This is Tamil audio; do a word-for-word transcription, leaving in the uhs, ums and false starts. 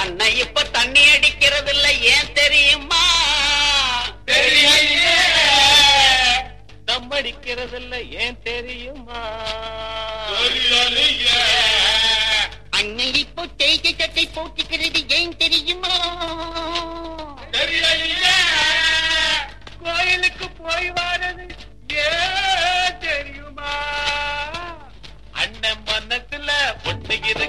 அண்ணன் இப்ப தண்ணி அடிக்கிறது இல்ல, ஏன் தெரியுமா? தெரியலையே. தம் அடிக்கிறது இல்ல, ஏன் தெரியுமா? தெரியலையே. அண்ணன் இப்போ தேய்ச்சி சட்டை போட்டுக்கிறது ஏன் தெரியுமா? தெரியலையே. கோயிலுக்கு போய் வாரது ஏன் தெரியுமா? அண்ணன் மனசுல ஒட்டுகிற